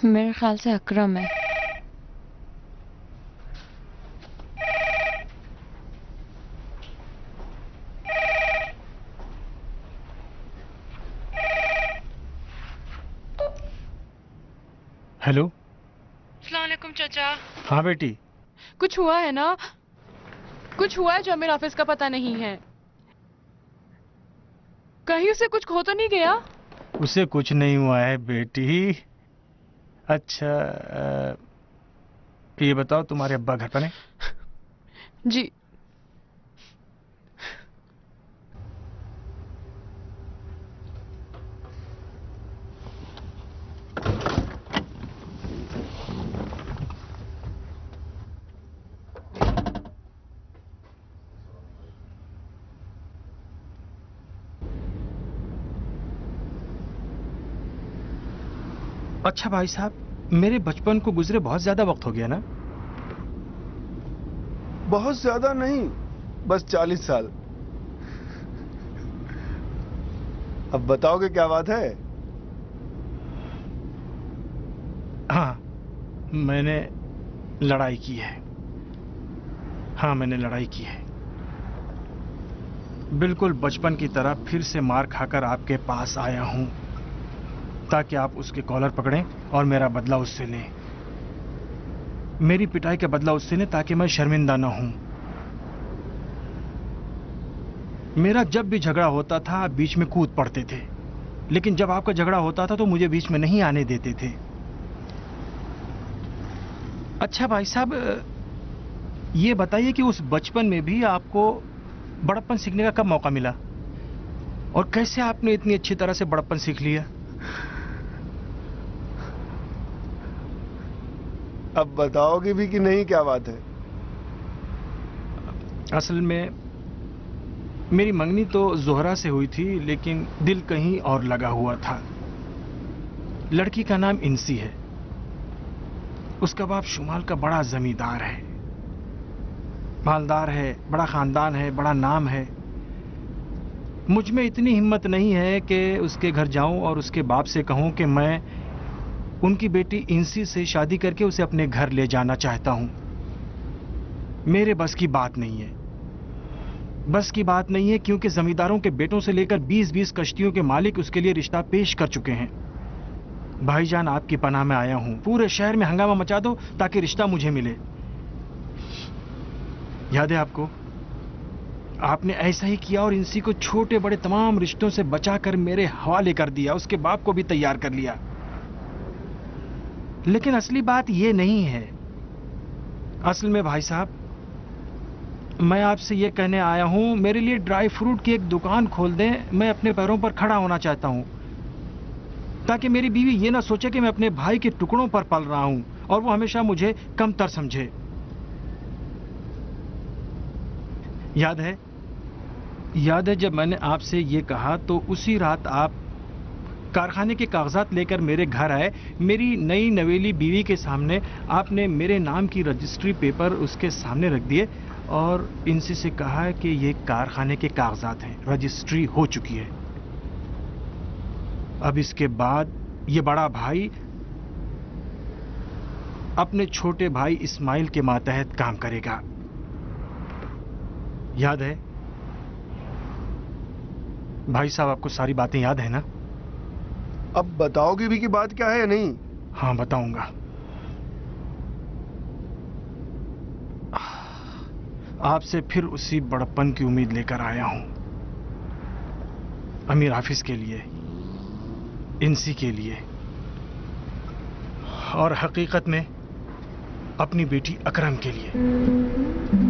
मेरे ख्याल से अकरम है। हेलो। अस्सलाम वालेकुम चाचा। हाँ बेटी। कुछ हुआ है ना? कुछ हुआ है जो मेरे ऑफिस का पता नहीं है। कहीं उसे कुछ खो तो नहीं गया? उसे कुछ नहीं हुआ है बेटी। अच्छा ये बताओ तुम्हारे अब्बा घर पर हैं? जी। अच्छा भाई साहब, मेरे बचपन को गुजरे बहुत ज्यादा वक्त हो गया ना? बहुत ज्यादा नहीं, बस 40 साल। अब बताओगे क्या बात है? हाँ, मैंने लड़ाई की है। हाँ, मैंने लड़ाई की है। बिल्कुल बचपन की तरह फिर से मार खाकर आपके पास आया हूं, ताकि आप उसके कॉलर पकड़ें और मेरा बदला उससे लें। मेरी पिटाई का बदला उससे लें ताकि मैं शर्मिंदा ना हूं। मेरा जब भी झगड़ा होता था आप बीच में कूद पड़ते थे, लेकिन जब आपका झगड़ा होता था तो मुझे बीच में नहीं आने देते थे। अच्छा भाई साहब, ये बताइए कि उस बचपन में भी आपको बड़प्पन सीखने का कब मौका मिला, और कैसे आपने इतनी अच्छी तरह से बड़प्पन सीख लिया? अब बताओगे भी कि नहीं, क्या बात है? असल में मेरी मंगनी तो जोहरा से हुई थी, लेकिन दिल कहीं और लगा हुआ था। लड़की का नाम इंसी है। उसका बाप शुमाल का बड़ा जमींदार है, मालदार है, बड़ा खानदान है, बड़ा नाम है। मुझ में इतनी हिम्मत नहीं है कि उसके घर जाऊं और उसके बाप से कहूं कि मैं उनकी बेटी इंसी से शादी करके उसे अपने घर ले जाना चाहता हूं। मेरे बस की बात नहीं है। बस की बात नहीं है, क्योंकि जमींदारों के बेटों से लेकर 20-20 कश्तियों के मालिक उसके लिए रिश्ता पेश कर चुके हैं। भाईजान, आपकी पनाह में आया हूं। पूरे शहर में हंगामा मचा दो ताकि रिश्ता मुझे मिले। याद है आपको, आपने ऐसा ही किया और इंसी को छोटे बड़े तमाम रिश्तों से बचाकर मेरे हवाले कर दिया। उसके बाप को भी तैयार कर लिया। लेकिन असली बात यह नहीं है। असल में भाई साहब, मैं आपसे यह कहने आया हूं, मेरे लिए ड्राई फ्रूट की एक दुकान खोल दें। मैं अपने पैरों पर खड़ा होना चाहता हूं, ताकि मेरी बीवी ये ना सोचे कि मैं अपने भाई के टुकड़ों पर पल रहा हूं और वो हमेशा मुझे कमतर समझे। याद है, जब मैंने आपसे ये कहा तो उसी रात आप कारखाने के कागजात लेकर मेरे घर आए। मेरी नई नवेली बीवी के सामने आपने मेरे नाम की रजिस्ट्री पेपर उसके सामने रख दिए और इनसे से कहा कि ये कारखाने के कागजात हैं, रजिस्ट्री हो चुकी है। अब इसके बाद ये बड़ा भाई अपने छोटे भाई इस्माइल के मातहत काम करेगा। याद है भाई साहब, आपको सारी बातें याद है ना? अब बताओगे भी कि बात क्या है या नहीं? हाँ, बताऊंगा। आपसे फिर उसी बड़प्पन की उम्मीद लेकर आया हूं। अमीर हाफिज के लिए, इंसी के लिए, और हकीकत में अपनी बेटी अकरम के लिए।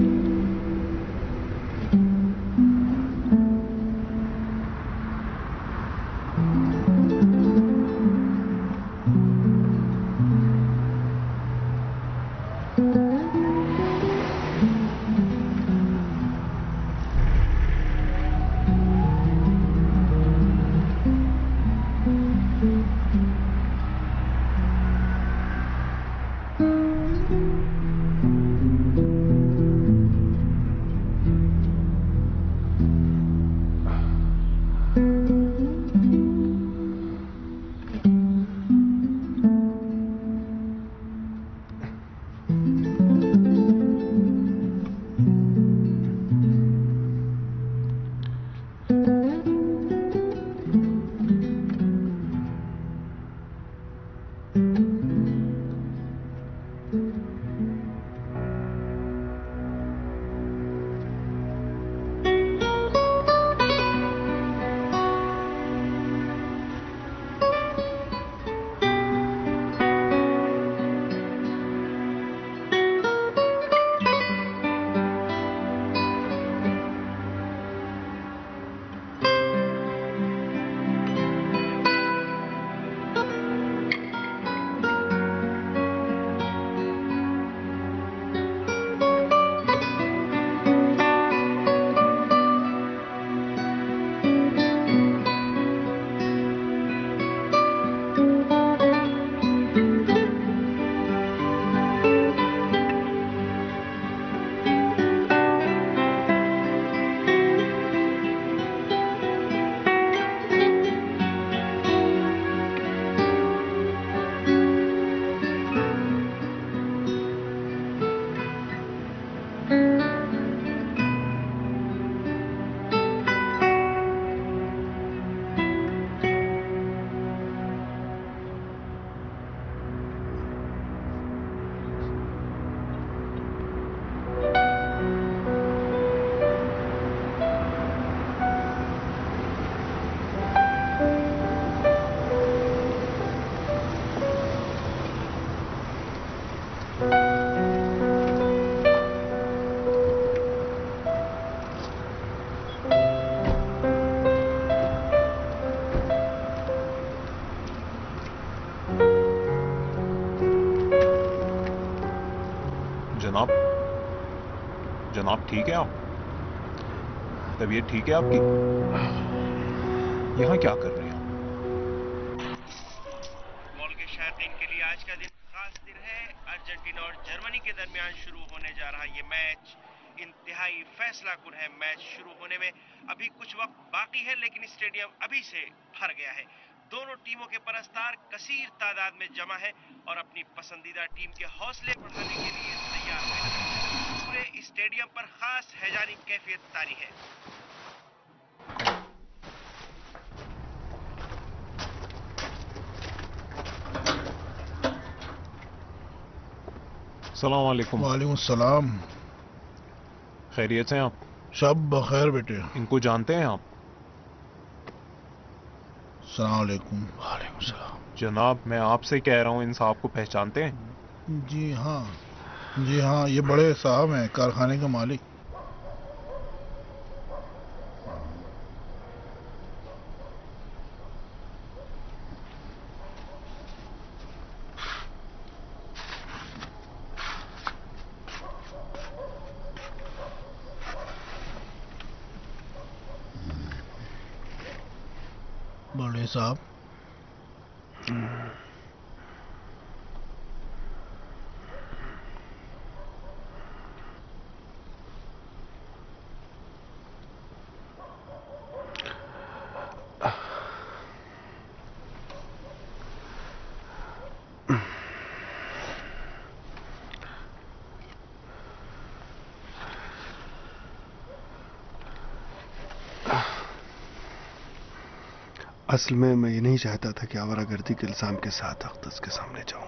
जनाब ठीक है आप? तबीयत ठीक है आपकी? यहाँ क्या कर रहे हैं? फुटबॉल के शायकीन के लिए आज का दिन खास दिन है। अर्जेंटीना और जर्मनी के दरमियान शुरू होने जा रहा ये मैच इंतहाई फैसलाकुन है। मैच शुरू होने में अभी कुछ वक्त बाकी है, लेकिन स्टेडियम अभी से भर गया है। दोनों टीमों के परस्तार कसीर तादाद में जमा है और अपनी पसंदीदा टीम के हौसले बढ़ाने के लिए तैयार है। पूरे स्टेडियम पर खास हैजानी कैफियत तारी है। सलाम वालेकुम। वालेकुम सलाम। खैरियत से हैं आप? सब बखैर बेटे। इनको जानते हैं आप? सलाम वालेकुम। वालेकुम सलाम। जनाब मैं आपसे कह रहा हूँ, इन साहब को पहचानते हैं? जी हाँ, ये बड़े साहब हैं, कारखाने के मालिक। बड़े साहब। असल में मैं ये नहीं चाहता था कि आवारागर्दी के इल्जाम के साथ अख्तस के सामने जाऊं।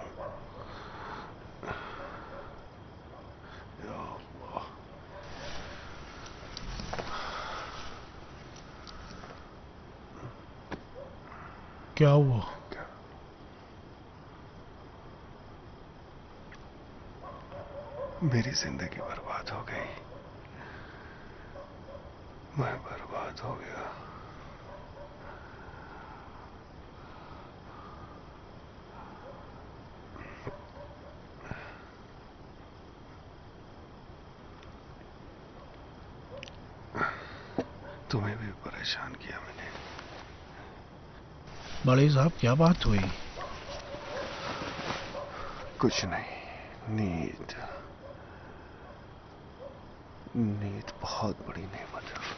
क्या हुआ? मेरी जिंदगी बर्बाद हो गई। मैं बर्बाद हो गया। तुम्हें भी परेशान किया मैंने। बड़े साहब क्या बात हुई? कुछ नहीं। नींद बहुत बड़ी नेमत है।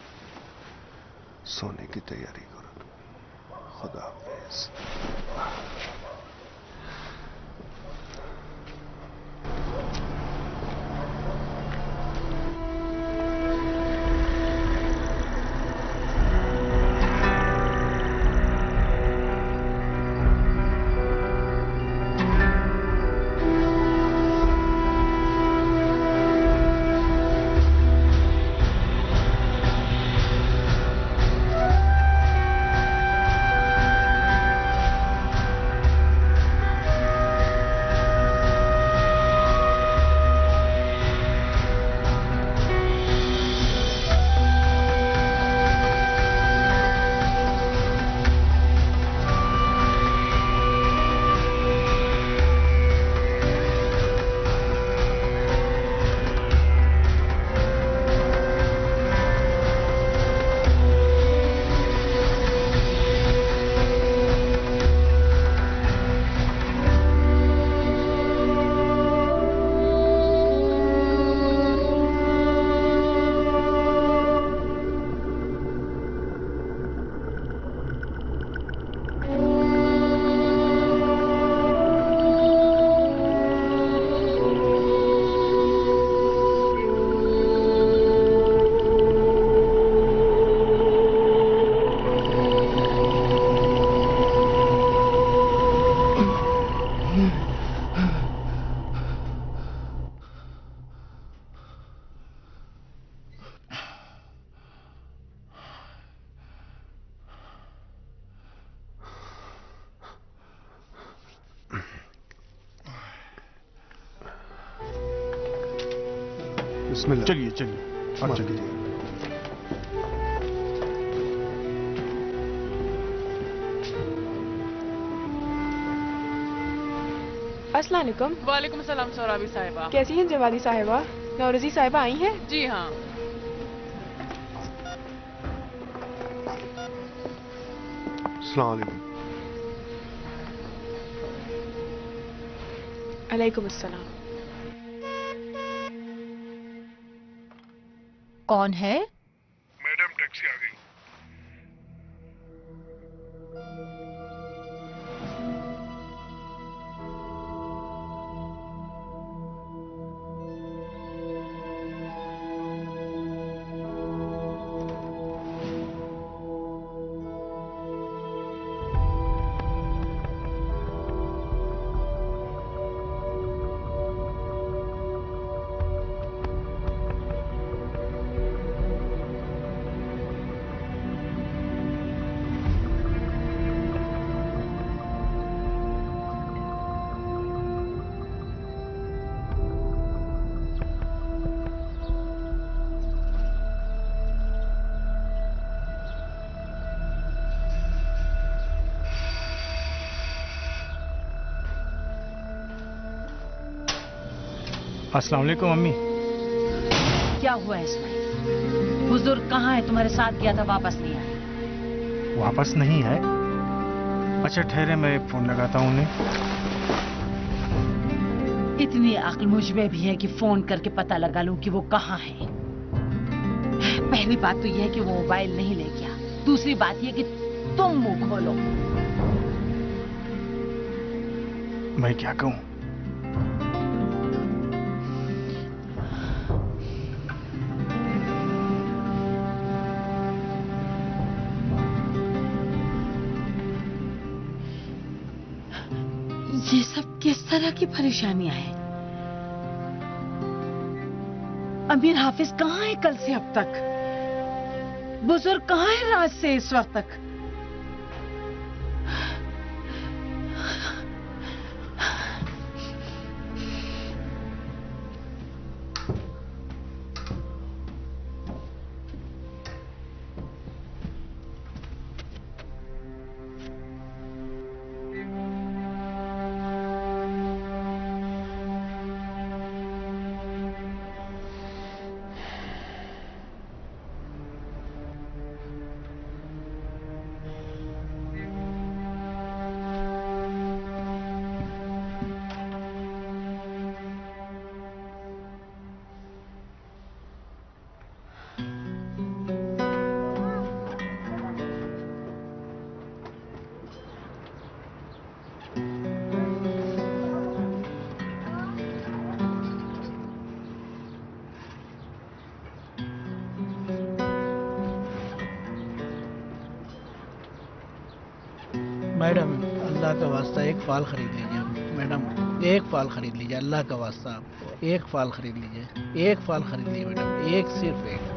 सोने की तैयारी करो तुम। खुदा हाफिज। बिस्मिल्लाह। चलिए माफ कीजिए। अस्सलाम वालेकुम। वालेकुम सलाम सौराबी साहिबा। कैसी हैं जवादी साहिबा? नौरोजी साहिबा आई हैं? जी हाँ। अस्सलाम वालेकुम। अलैकुम अस्सलाम। कौन है? मैडम टैक्सी आ गई। अस्सलाम वालेकुम अम्मी। क्या हुआ इसमें? बुजुर्ग कहाँ है? तुम्हारे साथ गया था, वापस नहीं आया। वापस नहीं है? अच्छा ठहरे, मैं फोन लगाता हूँ उन्हें। इतनी अक्ल मुझ में भी है कि फोन करके पता लगा लूं कि वो कहाँ है। पहली बात तो यह है कि वो मोबाइल नहीं ले गया। दूसरी बात यह कि तुम मुंह खोलो। मैं क्या कहूँ? ये सब किस तरह की परेशानियां हैं? अमीर हाफिज कहाँ है कल से अब तक? बुजुर्ग कहाँ है रात से इस वक्त तक? मैडम अल्लाह का वास्ता एक फाल खरीद लीजिए। मैडम एक फाल खरीद लीजिए, अल्लाह का वास्ता आपको एक फाल खरीद लीजिए। एक फाल खरीद लीजिए मैडम, एक, सिर्फ एक।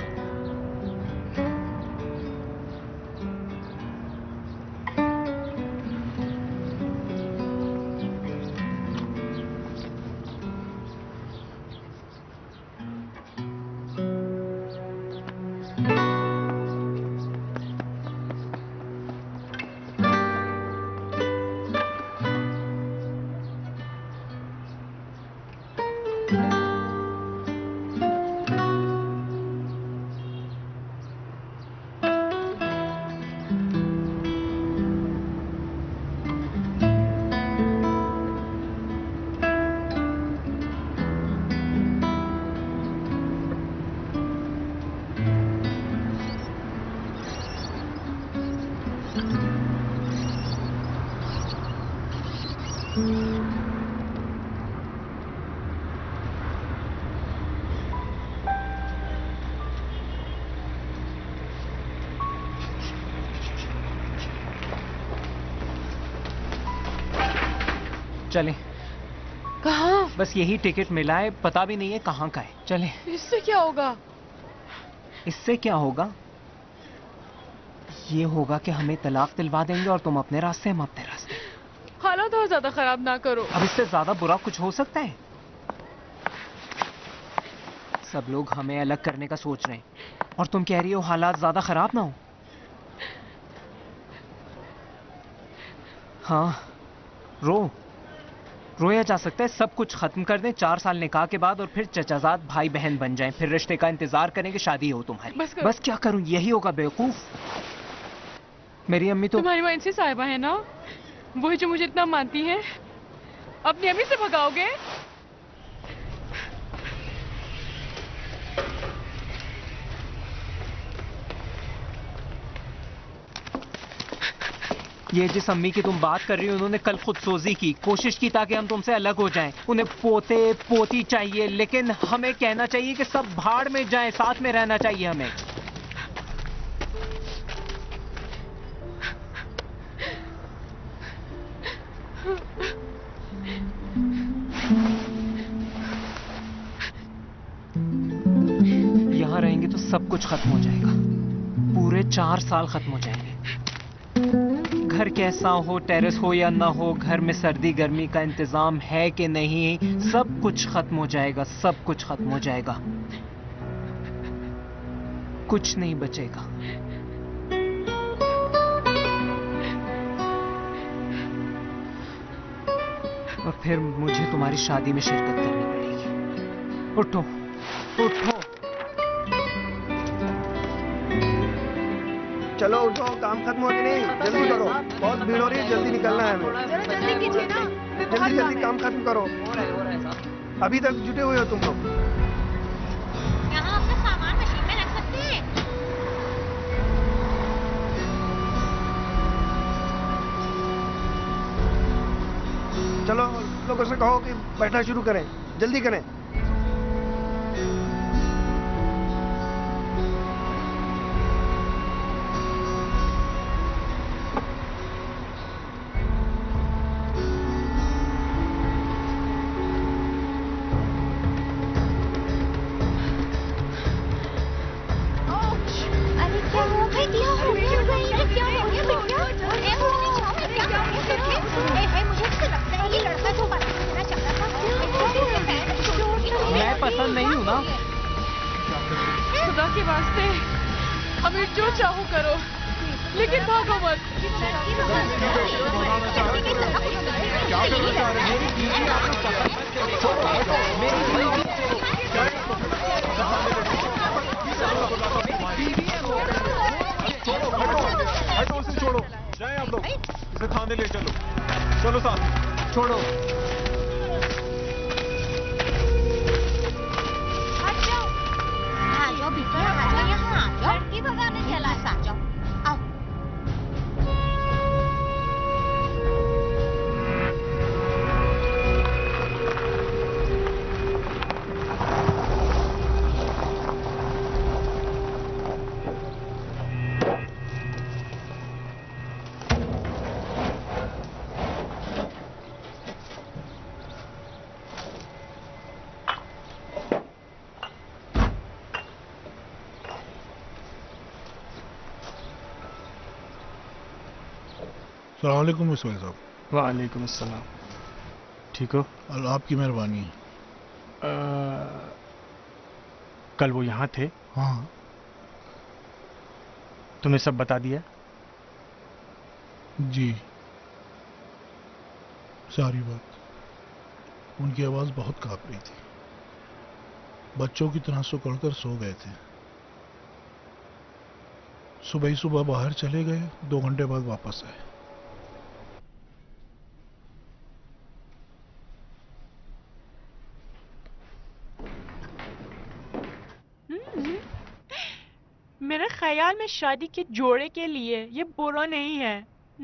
चले। कहाँ? बस यही टिकट मिला है, पता भी नहीं है कहाँ का है। चले। इससे क्या होगा? इससे क्या होगा? ये होगा कि हमें तलाक दिलवा देंगे और तुम अपने रास्ते, हम अपने रास्ते। हालात और ज्यादा खराब ना करो। अब इससे ज्यादा बुरा कुछ हो सकता है? सब लोग हमें अलग करने का सोच रहे हैं और तुम कह रही हो हालात ज्यादा खराब ना हो। हाँ, रो। रोया जा सकता है, सब कुछ खत्म कर दें 4 साल निकाह के बाद और फिर चचाजाद भाई बहन बन जाएं, फिर रिश्ते का इंतजार करें कि शादी हो तुम्हारी। बस क्या करूं, यही होगा बेवकूफ। मेरी अम्मी तो तुम्हारी वहीं से साहिबा है ना, वही जो मुझे इतना मानती है। अपनी अम्मी से भगाओगे? ये जिस अम्मी की तुम बात कर रही हो, उन्होंने कल खुदसोजी की, कोशिश की ताकि हम तुमसे अलग हो जाएं। उन्हें पोते पोती चाहिए, लेकिन हमें कहना चाहिए कि सब भाड़ में जाएं, साथ में रहना चाहिए हमें। यहाँ रहेंगे तो सब कुछ खत्म हो जाएगा, पूरे 4 साल खत्म हो जाएंगे। घर कैसा हो, टेरेस हो या ना हो, घर में सर्दी गर्मी का इंतजाम है कि नहीं, सब कुछ खत्म हो जाएगा, सब कुछ खत्म हो जाएगा, कुछ नहीं बचेगा। और फिर मुझे तुम्हारी शादी में शिरकत करनी पड़ेगी। उठो उठो। चलो उठो, काम खत्म हो गया नहीं, जल्दी करो, बहुत भीड़ हो रही है, जल्दी निकलना है हमें। जल्दी कीजिए ना, जल्दी जल्दी काम खत्म करो। अभी तक जुटे हुए हो तुम लोग। यहाँ अपना सामान मशीन में रख सकते हैं। चलो लोगों से कहो कि बैठना शुरू करें, जल्दी करें। मैं पसंद नहीं हूँ ना। खुदा के वास्ते हमें जो चाहो करो, लेकिन भागो मत। हटो उसे, छोड़ो, जाए आप लोग, इसे थाने ले चलो। चलो साथ, छोड़ो। लड़की भगाने चला, आ जाओ, आओ। अस्सलाम वालेकुम इस्माइल साहब। वालेकुम अस्सलाम। ठीक हो? अल्लाह आपकी मेहरबानी है। कल वो यहाँ थे? हाँ। तुम्हें सब बता दिया? जी, सारी बात। उनकी आवाज़ बहुत काँप रही थी, बच्चों की तरह सुकड़कर सो गए थे। सुबह ही सुबह बाहर चले गए, 2 घंटे बाद वापस आए। मेरे ख्याल में शादी के जोड़े के लिए ये बुरा नहीं है।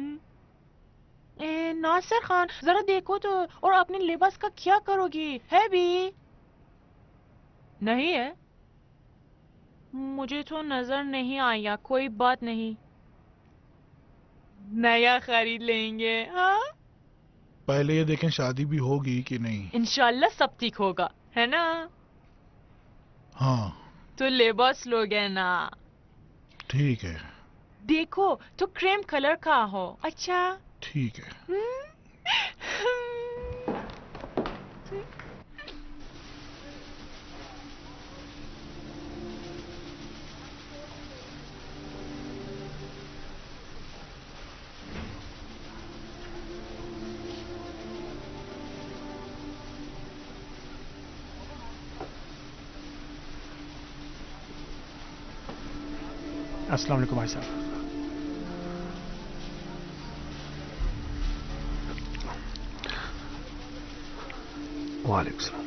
नासिर खान, जरा देखो तो, और अपने लिबास का क्या करोगी? है भी नहीं है? मुझे तो नजर नहीं आया। कोई बात नहीं, नया खरीद लेंगे। हाँ, पहले ये देखें शादी भी होगी कि नहीं। इंशाल्लाह सब ठीक होगा, है ना? हाँ। तो लिबास लोगे ना? ठीक है। देखो तो क्रीम कलर का हो। अच्छा ठीक है। अस्सलाम वालेकुम भाई साहब। वालेकुम सलाम।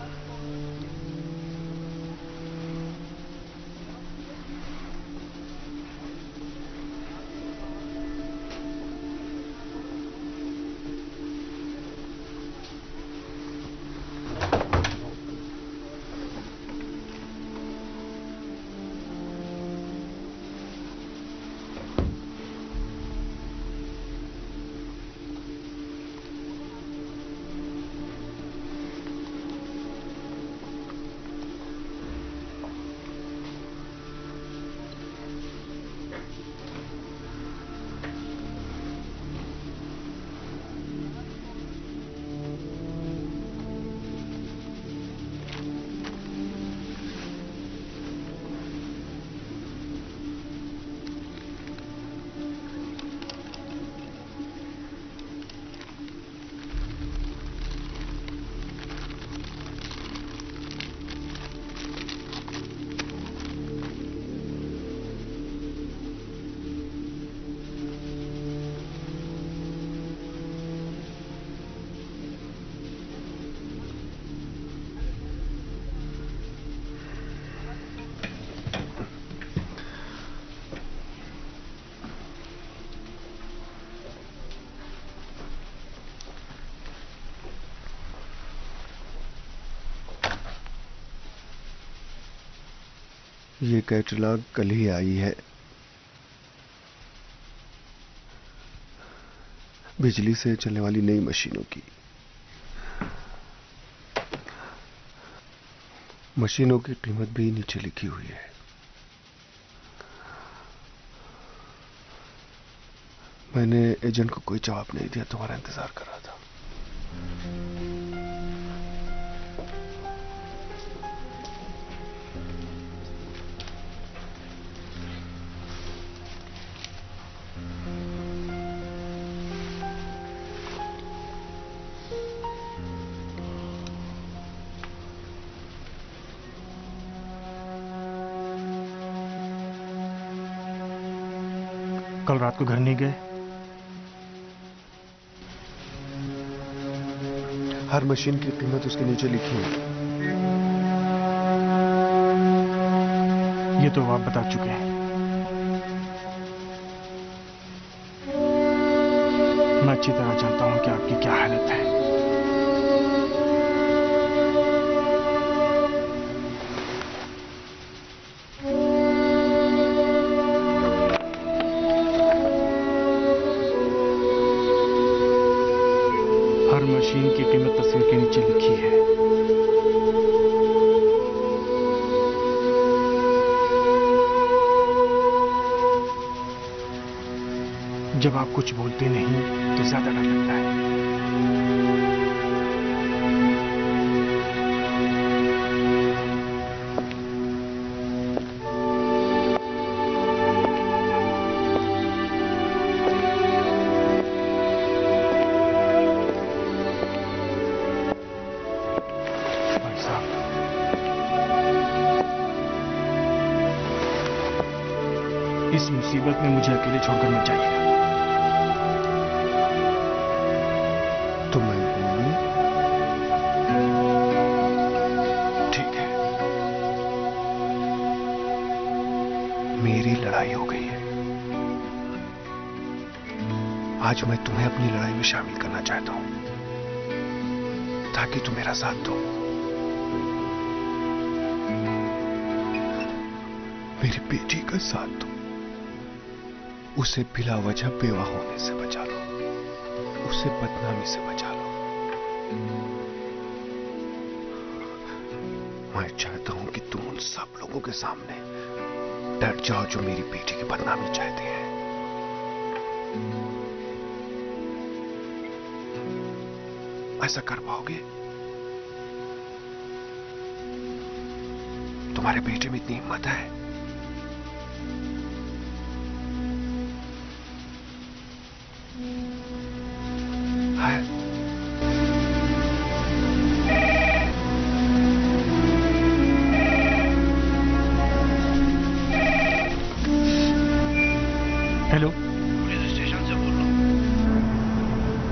ये कैटलॉग कल ही आई है। बिजली से चलने वाली नई मशीनों की। मशीनों की कीमत भी नीचे लिखी हुई है। मैंने एजेंट को कोई जवाब नहीं दिया, तुम्हारा इंतजार कर रहा था। कल रात को घर नहीं गए? हर मशीन की कीमत उसके नीचे लिखी है। ये तो आप बता चुके हैं। मैं अच्छी तरह जानता हूं कि आपकी क्या हालत है। हर मशीन की कीमत तस्वीर के नीचे लिखी है। जब आप कुछ बोलते नहीं तो ज्यादा डर लगता है। भाई साहब, इस मुसीबत में मुझे अकेले छोड़कर मत जाइएगा। तो मैं बोलूं? ठीक है, मेरी लड़ाई हो गई है। आज मैं तुम्हें अपनी लड़ाई में शामिल करना चाहता हूं ताकि तुम मेरा साथ दो। मेरी बेटी का साथ दो। उसे बिला वजह बेवाह होने से बचा लो। उसे बदनामी से बचा लो। मैं चाहता हूं कि तुम उन सब लोगों के सामने डट जाओ जो मेरी बेटी की बदनामी चाहते हैं। ऐसा कर पाओगे? तुम्हारे बेटे में इतनी हिम्मत है? है? हेलो, पुलिस स्टेशन से बोल रहा हूँ।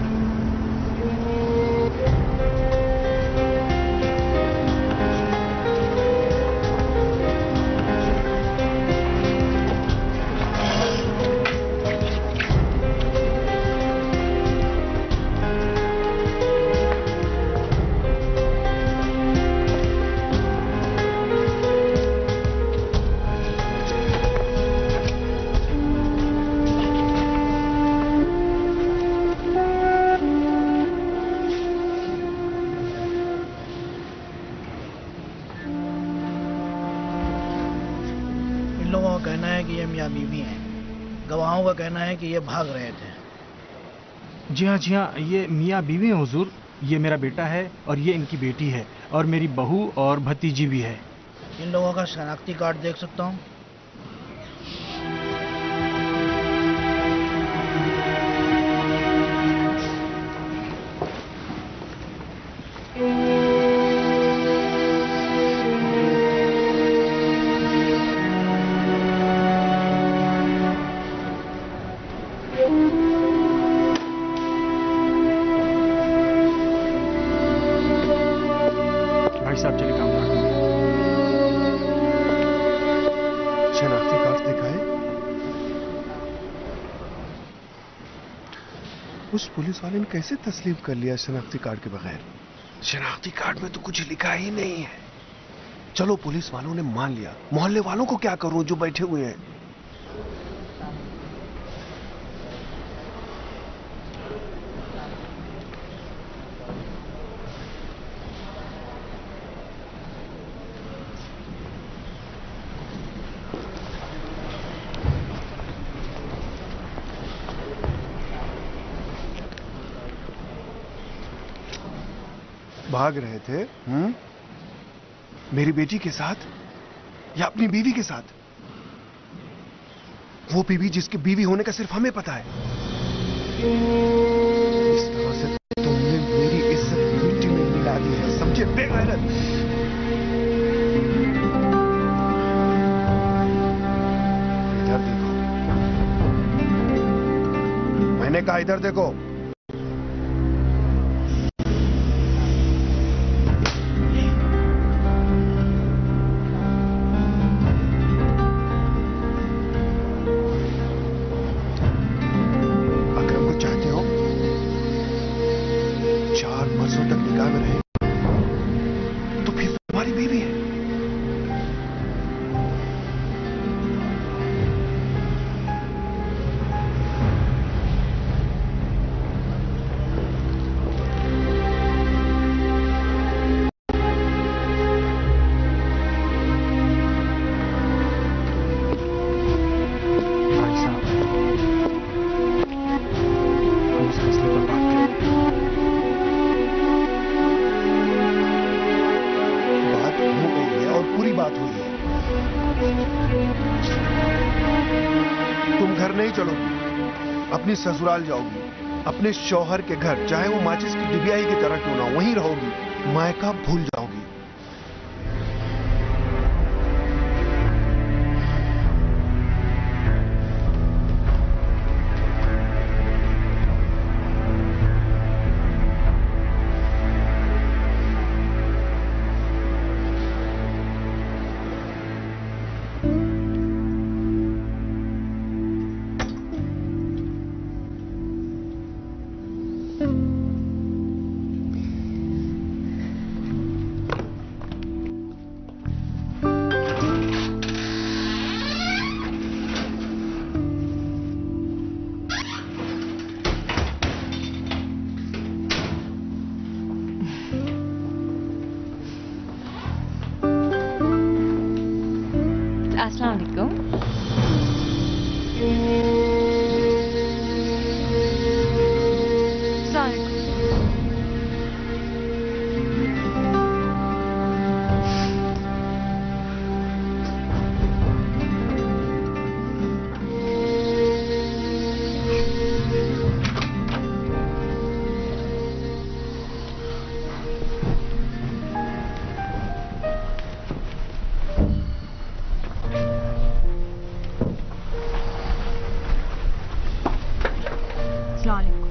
इन लोगों का कहना है कि ये मियाँ बीवी हैं। गवाहों का कहना है कि ये भाग रहे थे। जी हाँ, ये मियाँ बीवी हैं हुजूर। ये मेरा बेटा है और ये इनकी बेटी है और मेरी बहू और भतीजी भी है। इन लोगों का शनाख्ती कार्ड देख सकता हूँ? भाई साहब चलिए काम करते हैं। शनाख्ती कार्ड दिखाए? उस पुलिस वाले ने कैसे तस्लीम कर लिया शनाख्ती कार्ड के बगैर? शनाख्ती कार्ड में तो कुछ लिखा ही नहीं है। चलो पुलिस वालों ने मान लिया, मोहल्ले वालों को क्या करूं जो बैठे हुए हैं? भाग रहे थे मेरी बेटी के साथ या अपनी बीवी के साथ? वो बीवी जिसके बीवी होने का सिर्फ हमें पता है। इस तरह से तुमने मेरी इज्जत मिट्टी में मिला दी है, समझे बेगैरत? इधर देखो, मैंने कहा इधर देखो। अपनी ससुराल जाओगी, अपने शौहर के घर, चाहे वो माचिस की डिबियाई की तरह क्यों ना, वहीं रहोगी। मायका भूल जाओगी। अस्सलाम वालेकुम।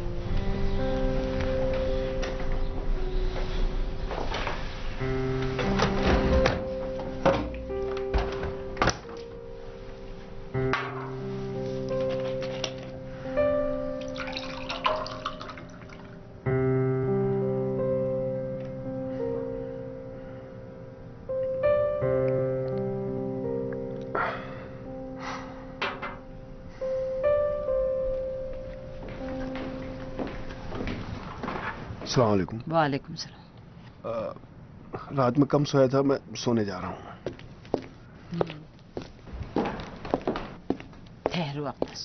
अस्सलाम वालेकुम। वालेकुम सलाम। रात में कम सोया था, मैं सोने जा रहा हूँ। ठहरो अब्बास।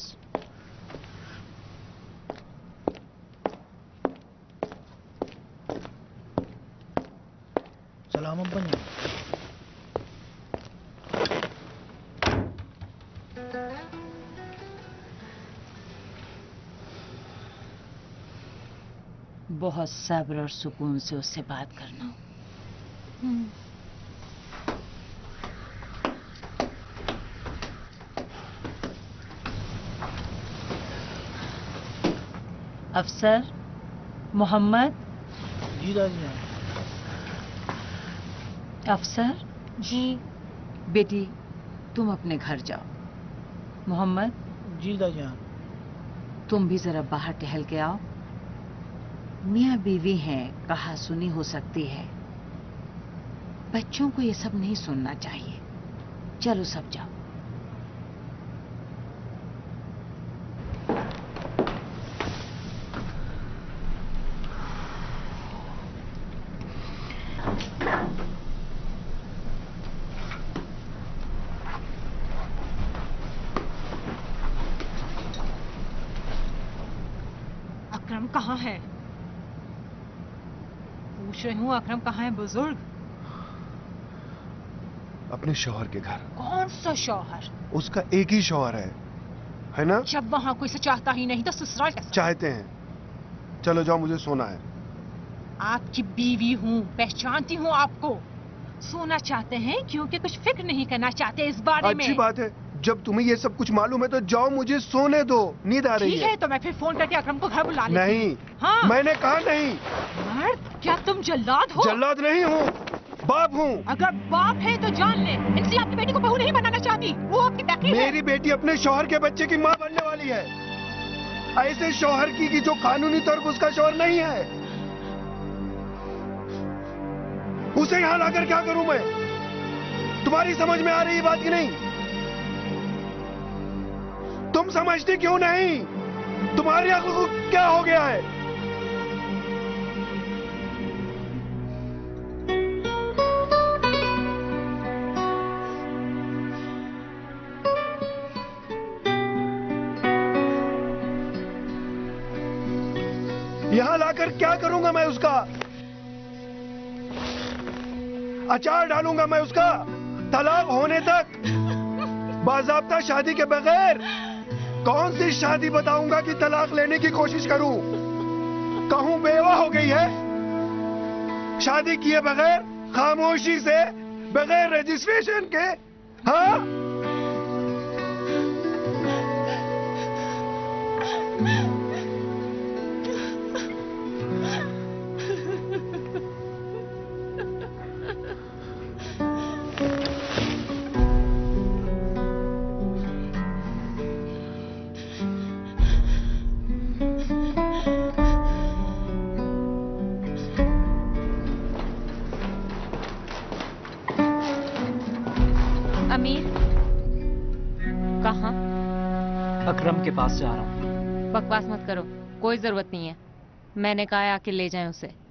सलाम अब्बा जी। बहुत सब्र और सुकून से उससे बात करना। अफसर मोहम्मद। जी दादी। अफसर जी। बेटी तुम अपने घर जाओ। मोहम्मद। जी दादी। तुम भी जरा बाहर टहल के आओ। मियाँ बीवी हैं, कहा सुनी हो सकती है। बच्चों को ये सब नहीं सुनना चाहिए। चलो सब जाओ। अकरम कहाँ है? पूछ रही हूँ, अकरम कहाँ है बुजुर्ग? अपने शौहर के घर। कौन सा शौहर? उसका एक ही शौहर है ना? जब वहाँ कोई से चाहता ही नहीं तो ससुराल कैसा? चाहते हैं। चलो जाओ, मुझे सोना है। आपकी बीवी हूँ, पहचानती हूँ आपको। सोना चाहते हैं क्योंकि कुछ फिक्र नहीं करना चाहते इस बारे में। अच्छी बात है, जब तुम्हें ये सब कुछ मालूम है तो जाओ, मुझे सोने दो, नींद आ रही है। ठीक है, तो मैं फिर फोन करके अकरम को घर बुला लेती हूँ। नहीं। हाँ? मैंने कहा नहीं। मर्द, क्या तुम जल्लाद हो? जल्लाद नहीं हूँ, बाप हूँ। अगर बाप है तो जान ले, इनसे आपकी बेटी को बहू नहीं बनाना चाहती। वो आपकी बेटी है। मेरी बेटी अपने शौहर के बच्चे की माँ बनने वाली है। ऐसे शौहर की कि जो कानूनी तौर पर उसका शौहर नहीं है। उसे यहाँ लाकर क्या करूं मैं? तुम्हारी समझ में आ रही बात की नहीं? तुम समझती क्यों नहीं? तुम्हारी अक्ल को क्या हो गया है? यहां लाकर क्या करूंगा मैं उसका? अचार डालूंगा मैं उसका तलाक होने तक। बाज़ाब्ता शादी के बगैर कौन सी शादी बताऊंगा कि तलाक लेने की कोशिश करूं? कहूं बेवा हो गई है, शादी किए बगैर, खामोशी से, बगैर रजिस्ट्रेशन के। हाँ, अमीर कहाँ? अकरम के पास जा रहा हूँ। बकवास मत करो, कोई जरूरत नहीं है। मैंने कहा है आके ले जाएं उसे।